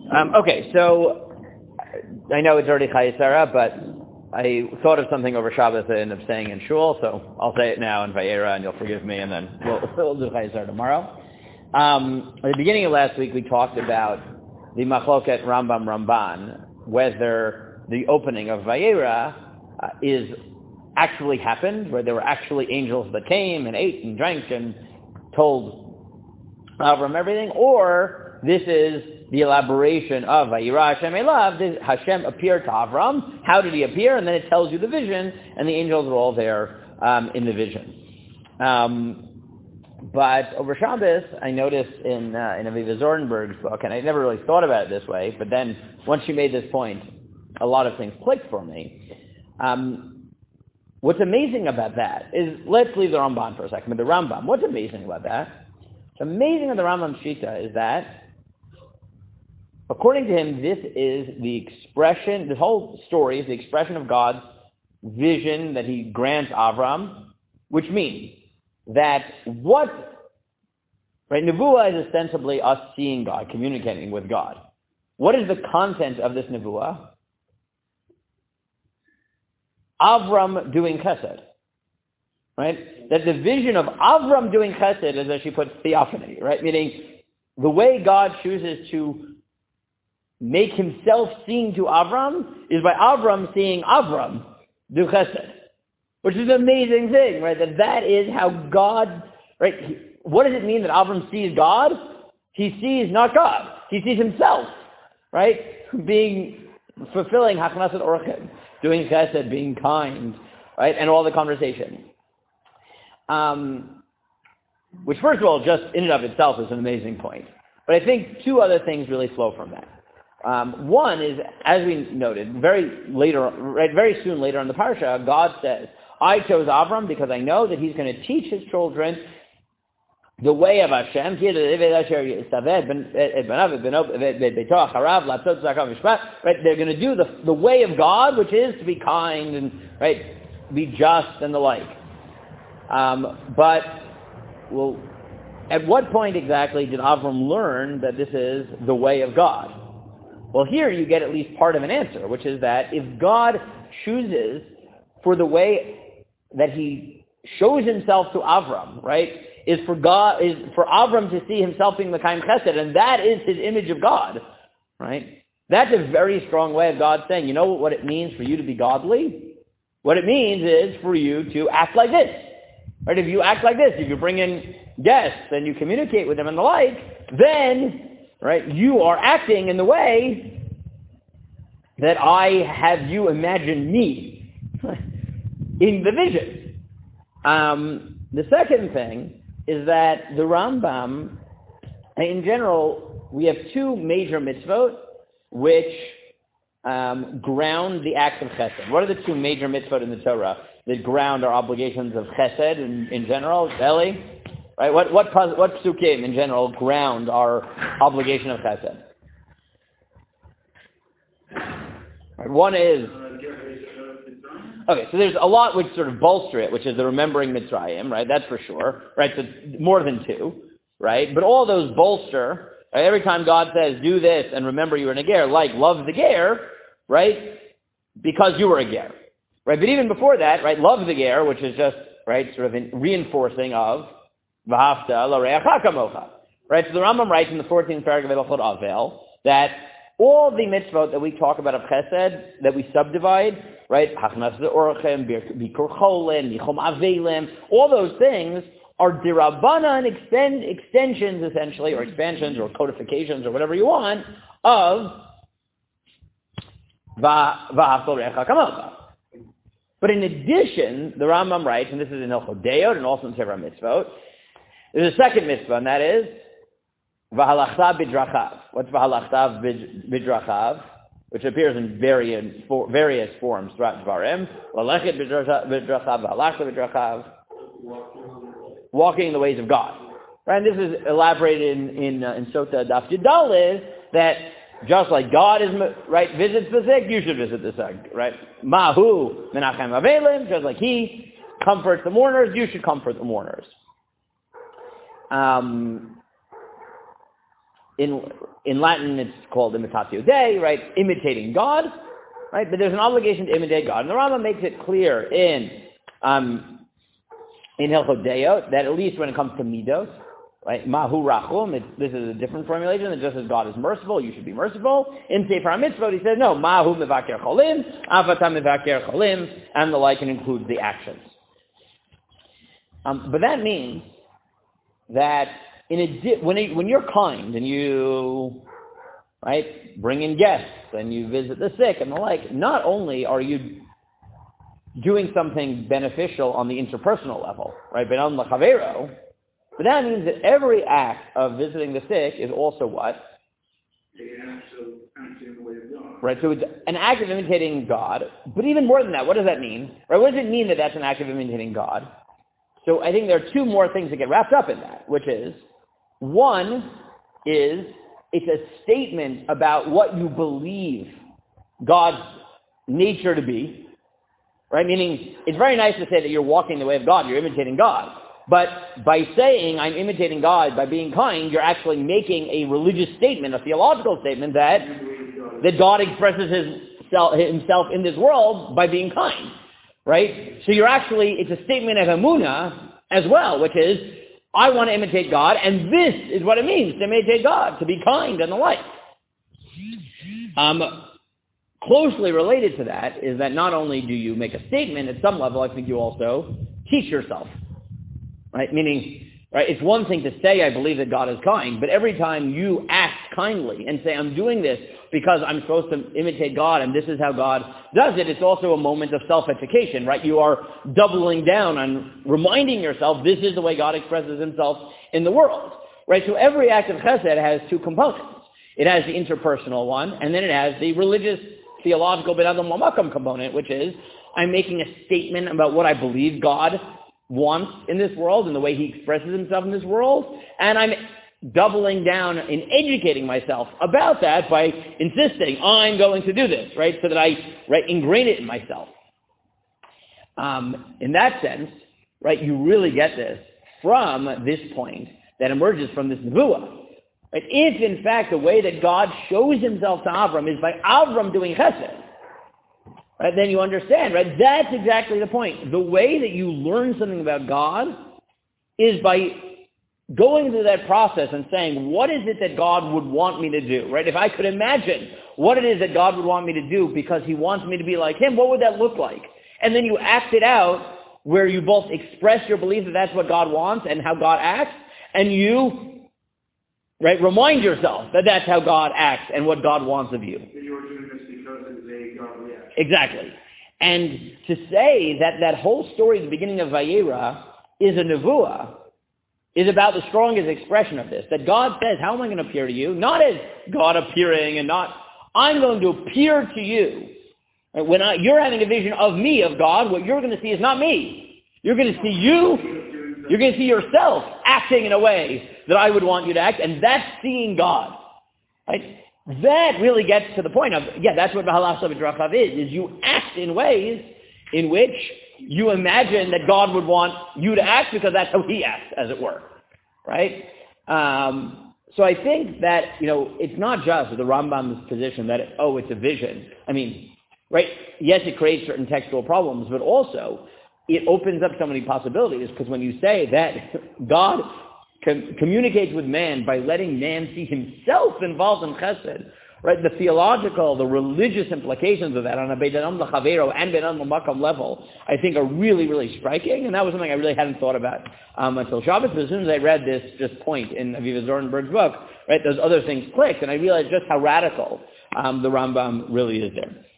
Okay, so I know it's already Chayei Sarah, but I thought of something over Shabbos that I ended up saying in Shul, so I'll say it now in Vayera, and you'll forgive me, and then we'll do Chayei Sarah tomorrow. At the beginning of last week, we talked about the Machloket Rambam-Ramban, whether the opening of Vayera is actually happened, where there were actually angels that came and ate and drank and told Avram everything, or this is the elaboration of Vayira Hashem Elav. Hashem appeared to Avram. How did he appear? And then it tells you the vision, and the angels are all there in the vision. But over Shabbos, I noticed in Aviva Zornberg's book, and I never really thought about it this way, but then once she made this point, a lot of things clicked for me. What's amazing about that is, let's leave the Ramban for a second, but the Rambam, what's amazing about that? What's amazing about the Rambam Shita is that, according to him, this is the expression, this whole story is the expression of God's vision that he grants Avram, which means that Nevuah is ostensibly us seeing God, communicating with God. What is the content of this Nevuah? Avram doing chesed, right? That the vision of Avram doing chesed is, as she puts, theophany, right? Meaning the way God chooses to make himself seen to Avram is by Avram seeing Avram do chesed, which is an amazing thing, right? That is how God, right? What does it mean that Avram sees God? He sees not God. He sees himself, right? Fulfilling Hachnasat Orchim, doing chesed, being kind, right? And all the conversation. Which, first of all, just in and of itself is an amazing point. But I think two other things really flow from that. One is, as we noted, very soon later in the parsha, God says, I chose Avram because I know that he's going to teach his children the way of Hashem. Right? They're going to do the way of God, which is to be kind and, right, be just and the like. But at what point exactly did Avram learn that this is the way of God? Well, here you get at least part of an answer, which is that if God chooses for the way that he shows himself to Avram, right, is for Avram to see himself being the Kaim Chesed, and that is his image of God, right? That's a very strong way of God saying, you know what it means for you to be godly? What it means is for you to act like this, right? If you act like this, if you bring in guests and you communicate with them and the like, then, right, you are acting in the way that I have you imagine me in the vision. The second thing is that the Rambam, in general, we have two major mitzvot which ground the act of chesed. What are the two major mitzvot in the Torah that ground our obligations of chesed in general? Eli? Right? What psukim in general ground our obligation of chesed? Right, one is, okay, so there's a lot which sort of bolster it, which is the remembering Mitzrayim, right? That's for sure, right? So more than two, right? But all those bolster, right? Every time God says, do this and remember you were a ger, like love the ger, right? Because you were a ger, right? But even before that, right? Love the ger, which is just, right, sort of reinforcing of V'hafta l'reacha kamocha, right? So the Rambam writes in the 14th paragraph of Hilchot Avel that all the mitzvot that we talk about of chesed, that we subdivide, right? Hachnasat Orchim, Bikur Cholim, Nichum Avelim, all those things are dirabanan extensions, essentially, or expansions, or codifications, or whatever you want, of V'hafta l'reacha kamocha. But in addition, the Rambam writes, and this is in Hilchot Deot and also in Sefer HaMitzvot, there's a second mitzvah, and that is V'halachta b'drachav. What's V'halachta b'drachav? Which appears in various forms throughout Dvarim. L'lechet b'drachav, v'halachta b'drachav. Walking in the ways of God. Right? And this is elaborated in Sota Daf Yudal, is that just like God is, right, visits the sick, you should visit the sick, right? Mahu menachem avelim, just like he comforts the mourners, you should comfort the mourners. in Latin it's called imitatio Dei, right? Imitating God, right? But there's an obligation to imitate God. And the Rambam makes it clear in Hilchot Deot that at least when it comes to midos, right? Mahu rachum, this is a different formulation than just as God is merciful, you should be merciful. In Sefer HaMitzvot, he says, no, Mahu mevaker cholim, avata mevaker cholim, and the like, and includes the actions. But that means that when you're kind and you, right, bring in guests and you visit the sick and the like, not only are you doing something beneficial on the interpersonal level, right, but on the chavero, but that means that every act of visiting the sick is also what? An act of imitating the way of God. Right, so it's an act of imitating God, but even more than that, what does that mean? Right, what does it mean that that's an act of imitating God? So I think there are two more things that get wrapped up in that, which is, one is it's a statement about what you believe God's nature to be, right? Meaning, it's very nice to say that you're walking the way of God, you're imitating God. But by saying I'm imitating God, by being kind, you're actually making a religious statement, a theological statement that God expresses himself in this world by being kind, right? So it's a statement of emunah as well, which is, I want to imitate God, and this is what it means to imitate God, to be kind and the like. Closely related to that is that not only do you make a statement, at some level I think you also teach yourself. Right? Meaning, right, it's one thing to say, I believe that God is kind, but every time you act kindly and say, I'm doing this because I'm supposed to imitate God and this is how God does it, it's also a moment of self-education, right? You are doubling down on reminding yourself this is the way God expresses himself in the world, right? So every act of chesed has two components. It has the interpersonal one, and then it has the religious, theological, ben adam lamakam component, which is, I'm making a statement about what I believe God wants in this world and the way he expresses himself in this world, and I'm doubling down in educating myself about that by insisting I'm going to do this, right, so that I ingrain it in myself. In that sense, right, you really get this from this point that emerges from this nevuah. Right? If, in fact, the way that God shows himself to Avram is by Avram doing chesed, right, then you understand, right? That's exactly the point. The way that you learn something about God is by going through that process and saying, what is it that God would want me to do, right? If I could imagine what it is that God would want me to do because he wants me to be like him, what would that look like? And then you act it out where you both express your belief that that's what God wants and how God acts, and you, right, remind yourself that that's how God acts and what God wants of you. You're doing this because it's a godly act. Exactly. And to say that that whole story at the beginning of Vayera is a nevuah is about the strongest expression of this. That God says, how am I going to appear to you? Not as God appearing and not, I'm going to appear to you. When you're having a vision of me, of God, what you're going to see is not me. You're going to see you, you're going to see yourself acting in a way that I would want you to act, and that's seeing God. Right? That really gets to the point of, that's what B'halach B'drachav is you act in ways in which you imagine that God would want you to act because that's how he acts, as it were. Right? So I think that, it's not just the Rambam's position that, it's a vision. I mean, right, yes, it creates certain textual problems, but also it opens up so many possibilities, because when you say that God communicates with man by letting man see himself involved in chesed, right? The theological, the religious implications of that on a Beit Adam l'Chavero and Beit Adam l'Makam level, I think are really, really striking, and that was something I really hadn't thought about until Shabbos. But as soon as I read this just point in Aviva Zornberg's book, right, those other things clicked, and I realized just how radical the Rambam really is there.